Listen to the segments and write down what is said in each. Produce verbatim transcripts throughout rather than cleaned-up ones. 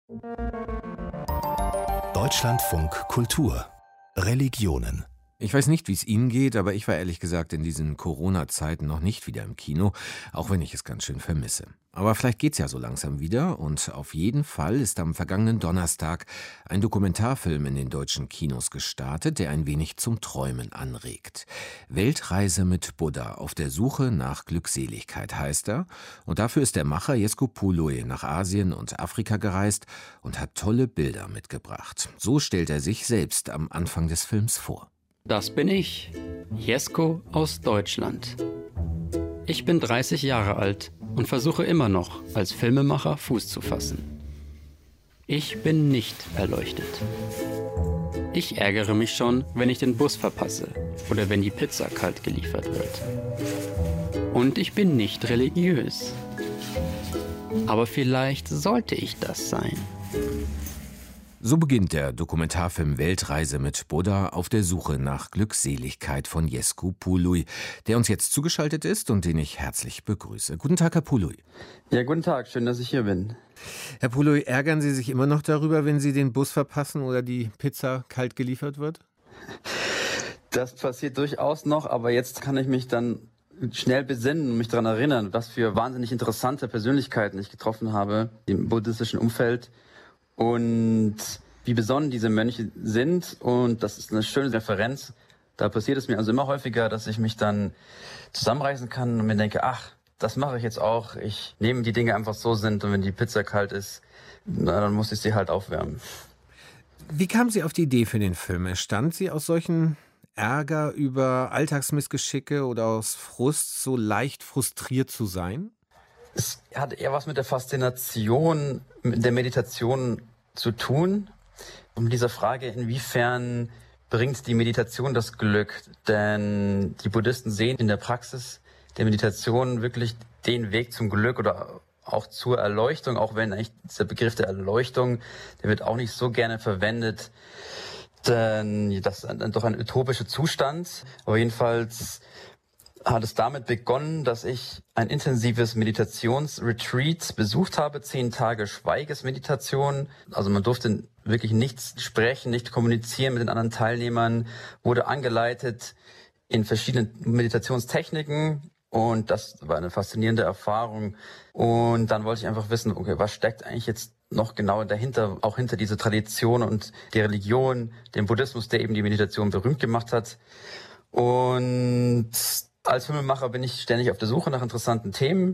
Deutschlandfunk Kultur Religionen. Ich weiß nicht, wie es Ihnen geht, aber ich war ehrlich gesagt in diesen Corona-Zeiten noch nicht wieder im Kino, auch wenn ich es ganz schön vermisse. Aber vielleicht geht's ja so langsam wieder und auf jeden Fall ist am vergangenen Donnerstag ein Dokumentarfilm in den deutschen Kinos gestartet, der ein wenig zum Träumen anregt. Weltreise mit Buddha auf der Suche nach Glückseligkeit heißt er, und dafür ist der Macher Jesko Puluj nach Asien und Afrika gereist und hat tolle Bilder mitgebracht. So stellt er sich selbst am Anfang des Films vor. Das bin ich, Jesko aus Deutschland. Ich bin dreißig Jahre alt und versuche immer noch, als Filmemacher Fuß zu fassen. Ich bin nicht erleuchtet. Ich ärgere mich schon, wenn ich den Bus verpasse oder wenn die Pizza kalt geliefert wird. Und ich bin nicht religiös. Aber vielleicht sollte ich das sein. So beginnt der Dokumentarfilm Weltreise mit Buddha auf der Suche nach Glückseligkeit von Jesko Puluj, der uns jetzt zugeschaltet ist und den ich herzlich begrüße. Guten Tag, Herr Puluj. Ja, guten Tag, schön, dass ich hier bin. Herr Puluj, ärgern Sie sich immer noch darüber, wenn Sie den Bus verpassen oder die Pizza kalt geliefert wird? Das passiert durchaus noch, aber jetzt kann ich mich dann schnell besinnen und mich daran erinnern, was für wahnsinnig interessante Persönlichkeiten ich getroffen habe im buddhistischen Umfeld. Und wie besonnen diese Mönche sind, und das ist eine schöne Referenz. Da passiert es mir also immer häufiger, dass ich mich dann zusammenreißen kann und mir denke, ach, das mache ich jetzt auch. Ich nehme die Dinge einfach so sind, und wenn die Pizza kalt ist, na, dann muss ich sie halt aufwärmen. Wie kamen Sie auf die Idee für den Film? Entstand sie aus solchen Ärger über Alltagsmissgeschicke oder aus Frust, so leicht frustriert zu sein? Es hat eher was mit der Faszination der Meditation zu tun. Um diese Frage, inwiefern bringt die Meditation das Glück? Denn die Buddhisten sehen in der Praxis der Meditation wirklich den Weg zum Glück oder auch zur Erleuchtung, auch wenn eigentlich dieser Begriff der Erleuchtung, der wird auch nicht so gerne verwendet, denn das ist doch ein utopischer Zustand. Aber jedenfalls hat es damit begonnen, dass ich ein intensives Meditationsretreat besucht habe, zehn Tage Schweigesmeditation. Also man durfte wirklich nichts sprechen, nicht kommunizieren mit den anderen Teilnehmern, wurde angeleitet in verschiedenen Meditationstechniken, und das war eine faszinierende Erfahrung. Und dann wollte ich einfach wissen, okay, was steckt eigentlich jetzt noch genau dahinter, auch hinter dieser Tradition und der Religion, dem Buddhismus, der eben die Meditation berühmt gemacht hat. Und als Filmemacher bin ich ständig auf der Suche nach interessanten Themen,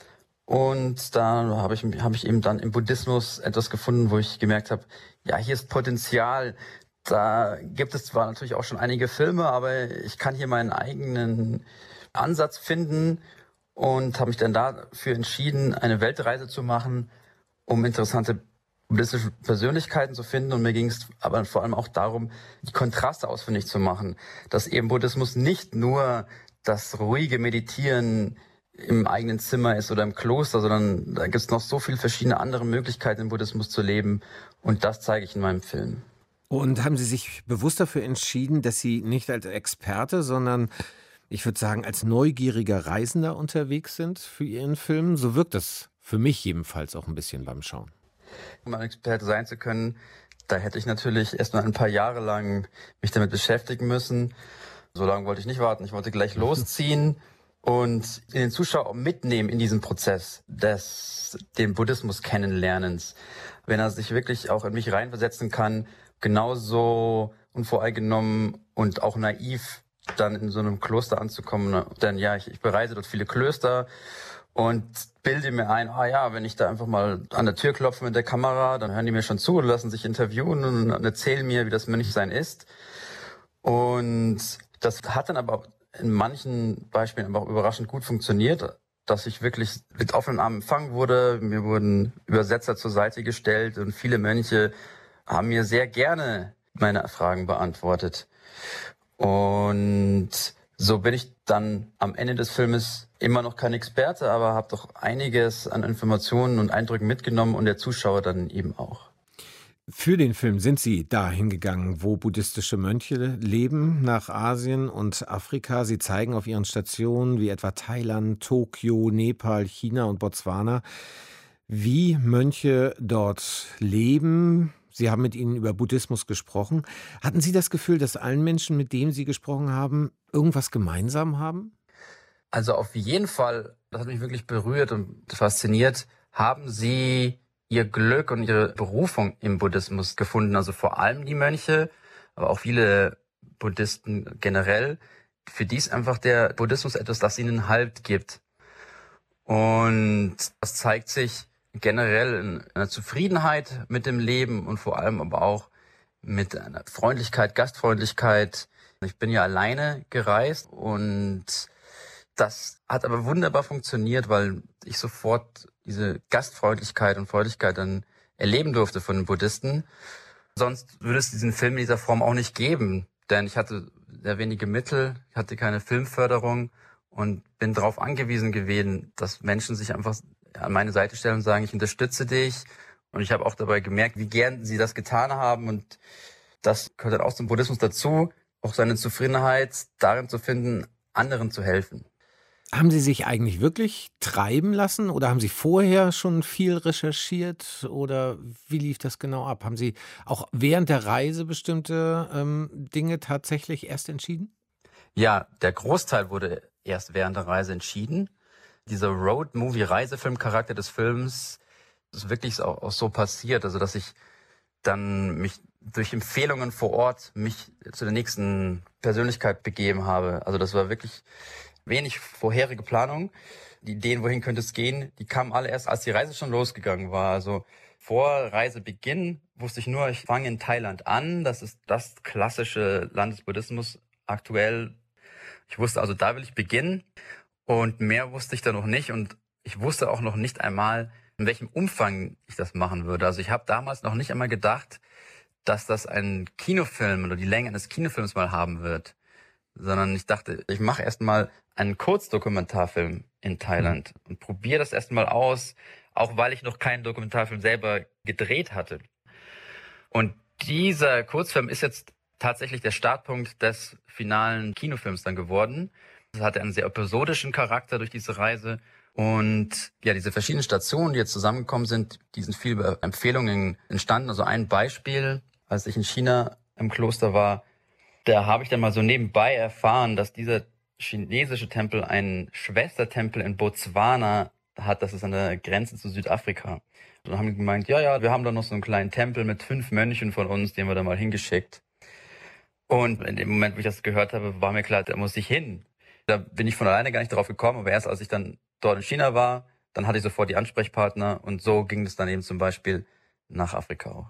und da habe ich, habe ich eben dann im Buddhismus etwas gefunden, wo ich gemerkt habe, ja, hier ist Potenzial. Da gibt es zwar natürlich auch schon einige Filme, aber ich kann hier meinen eigenen Ansatz finden, und habe mich dann dafür entschieden, eine Weltreise zu machen, um interessante buddhistische Persönlichkeiten zu finden. Und mir ging es aber vor allem auch darum, die Kontraste ausfindig zu machen, dass eben Buddhismus nicht nur das ruhige Meditieren im eigenen Zimmer ist oder im Kloster, sondern da gibt es noch so viele verschiedene andere Möglichkeiten, im Buddhismus zu leben, und das zeige ich in meinem Film. Und haben Sie sich bewusst dafür entschieden, dass Sie nicht als Experte, sondern ich würde sagen, als neugieriger Reisender unterwegs sind für Ihren Film? So wirkt das für mich jedenfalls auch ein bisschen beim Schauen. Um ein Experte sein zu können, da hätte ich natürlich erst mal ein paar Jahre lang mich damit beschäftigen müssen. So lange wollte ich nicht warten. Ich wollte gleich losziehen und den Zuschauer mitnehmen in diesen Prozess des den Buddhismus kennenlernens. Wenn er sich wirklich auch in mich reinversetzen kann, genauso unvoreingenommen und auch naiv dann in so einem Kloster anzukommen. Denn ja, ich, ich bereise dort viele Klöster und bilde mir ein, ah ja, wenn ich da einfach mal an der Tür klopfe mit der Kamera, dann hören die mir schon zu und lassen sich interviewen und erzählen mir, wie das Mönchsein ist. Und das hat dann aber in manchen Beispielen aber auch überraschend gut funktioniert, dass ich wirklich mit offenen Armen empfangen wurde. Mir wurden Übersetzer zur Seite gestellt, und viele Mönche haben mir sehr gerne meine Fragen beantwortet. Und so bin ich dann am Ende des Filmes immer noch kein Experte, aber habe doch einiges an Informationen und Eindrücken mitgenommen, und der Zuschauer dann eben auch. Für den Film sind Sie dahin gegangen, wo buddhistische Mönche leben, nach Asien und Afrika. Sie zeigen auf Ihren Stationen wie etwa Thailand, Tokio, Nepal, China und Botswana, wie Mönche dort leben. Sie haben mit ihnen über Buddhismus gesprochen. Hatten Sie das Gefühl, dass allen Menschen, mit denen Sie gesprochen haben, irgendwas gemeinsam haben? Also auf jeden Fall, das hat mich wirklich berührt und fasziniert, haben sie ihr Glück und ihre Berufung im Buddhismus gefunden. Also vor allem die Mönche, aber auch viele Buddhisten generell. Für die ist einfach der Buddhismus etwas, das ihnen Halt gibt. Und das zeigt sich generell in einer Zufriedenheit mit dem Leben und vor allem aber auch mit einer Freundlichkeit, Gastfreundlichkeit. Ich bin ja alleine gereist und das hat aber wunderbar funktioniert, weil ich sofort diese Gastfreundlichkeit und Freudigkeit dann erleben durfte von den Buddhisten. Sonst würde es diesen Film in dieser Form auch nicht geben, denn ich hatte sehr wenige Mittel, ich hatte keine Filmförderung und bin darauf angewiesen gewesen, dass Menschen sich einfach an meine Seite stellen und sagen, ich unterstütze dich. Und ich habe auch dabei gemerkt, wie gern sie das getan haben. Und das gehört dann auch zum Buddhismus dazu, auch seine Zufriedenheit darin zu finden, anderen zu helfen. Haben Sie sich eigentlich wirklich treiben lassen oder haben Sie vorher schon viel recherchiert oder wie lief das genau ab? Haben Sie auch während der Reise bestimmte ähm, Dinge tatsächlich erst entschieden? Ja, der Großteil wurde erst während der Reise entschieden. Dieser Road-Movie-Reisefilm-Charakter des Films ist wirklich auch, auch so passiert, also dass ich dann mich durch Empfehlungen vor Ort mich zu der nächsten Persönlichkeit begeben habe. Also das war wirklich wenig vorherige Planung. Die Ideen, wohin könnte es gehen, die kamen alle erst, als die Reise schon losgegangen war. Also vor Reisebeginn wusste ich nur, ich fange in Thailand an. Das ist das klassische Land des Buddhismus aktuell. Ich wusste also, da will ich beginnen. Und mehr wusste ich da noch nicht. Und ich wusste auch noch nicht einmal, in welchem Umfang ich das machen würde. Also ich habe damals noch nicht einmal gedacht, dass das ein Kinofilm oder die Länge eines Kinofilms mal haben wird. Sondern ich dachte, ich mache erstmal einen Kurzdokumentarfilm in Thailand und probiere das erstmal aus, auch weil ich noch keinen Dokumentarfilm selber gedreht hatte. Und dieser Kurzfilm ist jetzt tatsächlich der Startpunkt des finalen Kinofilms dann geworden. Es hatte einen sehr episodischen Charakter durch diese Reise. Und ja, diese verschiedenen Stationen, die jetzt zusammengekommen sind, die sind viel über Empfehlungen entstanden. Also ein Beispiel, als ich in China im Kloster war, da habe ich dann mal so nebenbei erfahren, dass dieser chinesische Tempel einen Schwestertempel in Botswana hat. Das ist an der Grenze zu Südafrika. Und dann haben die gemeint, ja, ja, wir haben da noch so einen kleinen Tempel mit fünf Mönchen von uns, den wir da mal hingeschickt. Und in dem Moment, wo ich das gehört habe, war mir klar, da muss ich hin. Da bin ich von alleine gar nicht drauf gekommen, aber erst als ich dann dort in China war, dann hatte ich sofort die Ansprechpartner und so ging es dann eben zum Beispiel nach Afrika auch.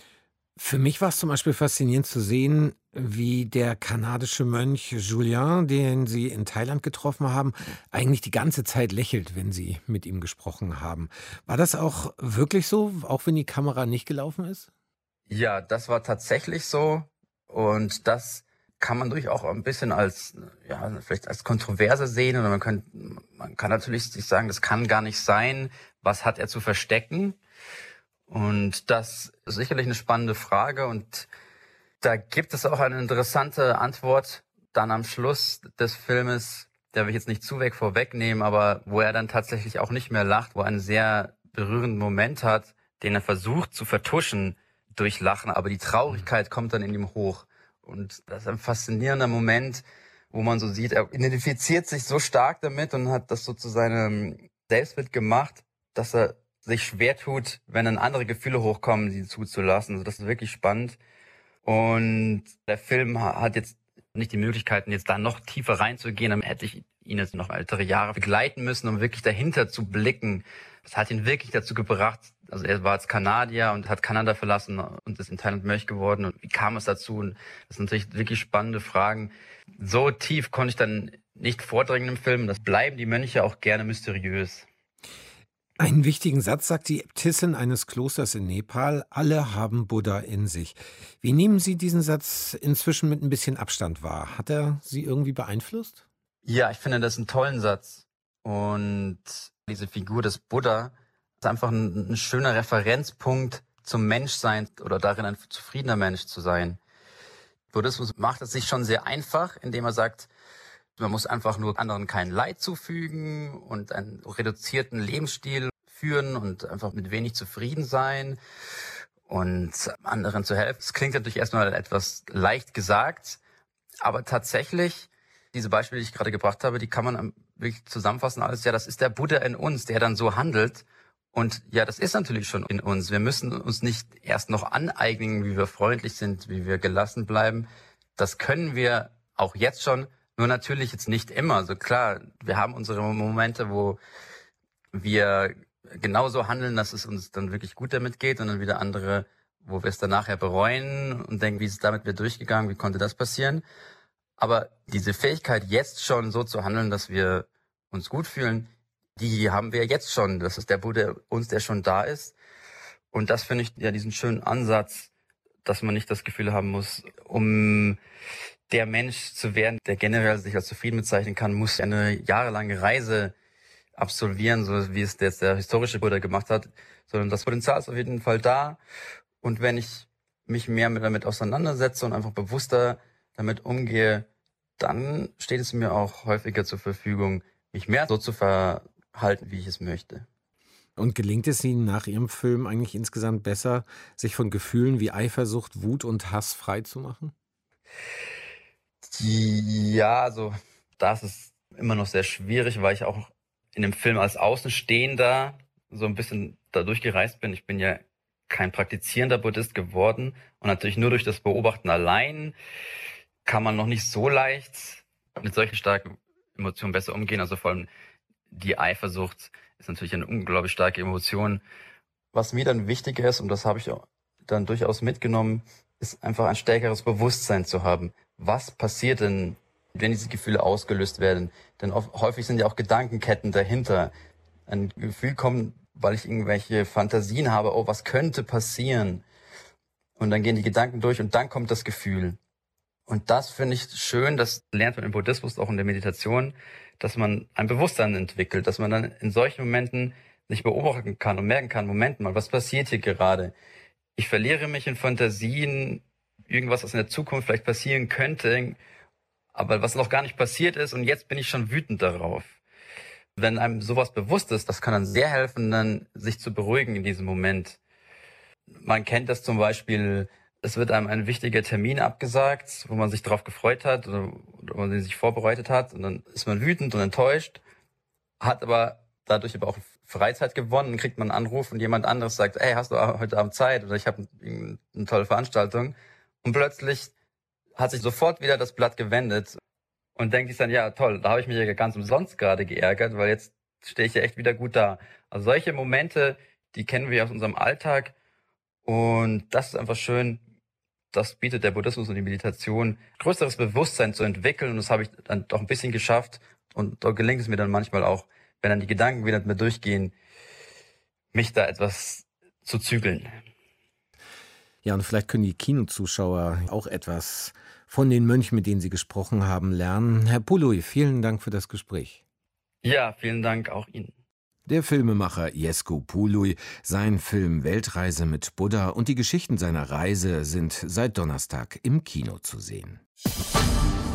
Für mich war es zum Beispiel faszinierend zu sehen, wie der kanadische Mönch Julien, den Sie in Thailand getroffen haben, eigentlich die ganze Zeit lächelt, wenn Sie mit ihm gesprochen haben. War das auch wirklich so, auch wenn die Kamera nicht gelaufen ist? Ja, das war tatsächlich so und das kann man durchaus auch ein bisschen als, ja, vielleicht als Kontroverse sehen oder man kann, man kann natürlich sich sagen, das kann gar nicht sein. Was hat er zu verstecken? Und das ist sicherlich eine spannende Frage und da gibt es auch eine interessante Antwort dann am Schluss des Filmes, da will ich jetzt nicht zu weg vorwegnehmen, aber wo er dann tatsächlich auch nicht mehr lacht, wo er einen sehr berührenden Moment hat, den er versucht zu vertuschen durch Lachen, aber die Traurigkeit kommt dann in ihm hoch. Und das ist ein faszinierender Moment, wo man so sieht, er identifiziert sich so stark damit und hat das so zu seinem Selbstbild gemacht, dass er sich schwer tut, wenn dann andere Gefühle hochkommen, sie zuzulassen. Also das ist wirklich spannend. Und der Film hat jetzt nicht die Möglichkeiten, jetzt da noch tiefer reinzugehen. Dann hätte ich ihn jetzt noch weitere Jahre begleiten müssen, um wirklich dahinter zu blicken. Das hat ihn wirklich dazu gebracht. Also er war als Kanadier und hat Kanada verlassen und ist in Thailand Mönch geworden. Und wie kam es dazu? Und das sind natürlich wirklich spannende Fragen. So tief konnte ich dann nicht vordringen im Film. Das bleiben die Mönche auch gerne mysteriös. Einen wichtigen Satz sagt die Äbtissin eines Klosters in Nepal: Alle haben Buddha in sich. Wie nehmen Sie diesen Satz inzwischen mit ein bisschen Abstand wahr? Hat er Sie irgendwie beeinflusst? Ja, ich finde das einen tollen Satz. Und diese Figur des Buddha ist einfach ein, ein schöner Referenzpunkt zum Menschsein oder darin, ein zufriedener Mensch zu sein. Buddhismus macht es sich schon sehr einfach, indem er sagt, man muss einfach nur anderen kein Leid zufügen und einen reduzierten Lebensstil führen und einfach mit wenig zufrieden sein und anderen zu helfen. Das klingt natürlich erstmal etwas leicht gesagt, aber tatsächlich, diese Beispiele, die ich gerade gebracht habe, die kann man wirklich zusammenfassen als, ja, das ist der Buddha in uns, der dann so handelt. Und ja, das ist natürlich schon in uns. Wir müssen uns nicht erst noch aneignen, wie wir freundlich sind, wie wir gelassen bleiben. Das können wir auch jetzt schon, nur natürlich jetzt nicht immer. Also klar, wir haben unsere Momente, wo wir genauso handeln, dass es uns dann wirklich gut damit geht, und dann wieder andere, wo wir es dann nachher bereuen und denken, wie ist es damit wieder durchgegangen, wie konnte das passieren? Aber diese Fähigkeit, jetzt schon so zu handeln, dass wir uns gut fühlen, die haben wir jetzt schon. Das ist der Buddha uns, der schon da ist. Und das finde ich ja diesen schönen Ansatz, dass man nicht das Gefühl haben muss, um der Mensch zu werden, der generell sich als zufrieden bezeichnen kann, muss eine jahrelange Reise absolvieren, so wie es jetzt der historische Buddha gemacht hat, sondern das Potenzial ist auf jeden Fall da. Und wenn ich mich mehr damit auseinandersetze und einfach bewusster damit umgehe, dann steht es mir auch häufiger zur Verfügung, mich mehr so zu verhalten, wie ich es möchte. Und gelingt es Ihnen nach Ihrem Film eigentlich insgesamt besser, sich von Gefühlen wie Eifersucht, Wut und Hass frei zu machen? Ja, also da ist es immer noch sehr schwierig, weil ich auch in dem Film als Außenstehender so ein bisschen da durchgereist bin. Ich bin ja kein praktizierender Buddhist geworden, und natürlich nur durch das Beobachten allein kann man noch nicht so leicht mit solchen starken Emotionen besser umgehen. Also vor allem die Eifersucht ist natürlich eine unglaublich starke Emotion. Was mir dann wichtiger ist, und das habe ich dann durchaus mitgenommen, ist einfach ein stärkeres Bewusstsein zu haben. Was passiert denn, wenn diese Gefühle ausgelöst werden? Denn oft, häufig sind ja auch Gedankenketten dahinter. Ein Gefühl kommt, weil ich irgendwelche Fantasien habe, oh, was könnte passieren? Und dann gehen die Gedanken durch und dann kommt das Gefühl. Und das finde ich schön, das lernt man im Buddhismus, auch in der Meditation, dass man ein Bewusstsein entwickelt, dass man dann in solchen Momenten sich beobachten kann und merken kann, Moment mal, was passiert hier gerade? Ich verliere mich in Fantasien, irgendwas, was in der Zukunft vielleicht passieren könnte, aber was noch gar nicht passiert ist, und jetzt bin ich schon wütend darauf. Wenn einem sowas bewusst ist, das kann dann sehr helfen, dann sich zu beruhigen in diesem Moment. Man kennt das zum Beispiel, es wird einem ein wichtiger Termin abgesagt, wo man sich darauf gefreut hat oder wo man sich vorbereitet hat, und dann ist man wütend und enttäuscht, hat aber dadurch aber auch Freizeit gewonnen, und kriegt man einen Anruf und jemand anderes sagt, hey, hast du heute Abend Zeit, oder ich habe eine, eine tolle Veranstaltung, und plötzlich hat sich sofort wieder das Blatt gewendet und denkt sich dann, ja toll, da habe ich mich ja ganz umsonst gerade geärgert, weil jetzt stehe ich ja echt wieder gut da. Also solche Momente, die kennen wir aus unserem Alltag, und das ist einfach schön. Das bietet der Buddhismus und die Meditation, größeres Bewusstsein zu entwickeln, und das habe ich dann doch ein bisschen geschafft, und da gelingt es mir dann manchmal auch, wenn dann die Gedanken wieder mit mir durchgehen, mich da etwas zu zügeln. Ja, und vielleicht können die Kinozuschauer auch etwas von den Mönchen, mit denen Sie gesprochen haben, lernen. Herr Pului, vielen Dank für das Gespräch. Ja, vielen Dank auch Ihnen. Der Filmemacher Jesku Pului, sein Film Weltreise mit Buddha und die Geschichten seiner Reise sind seit Donnerstag im Kino zu sehen.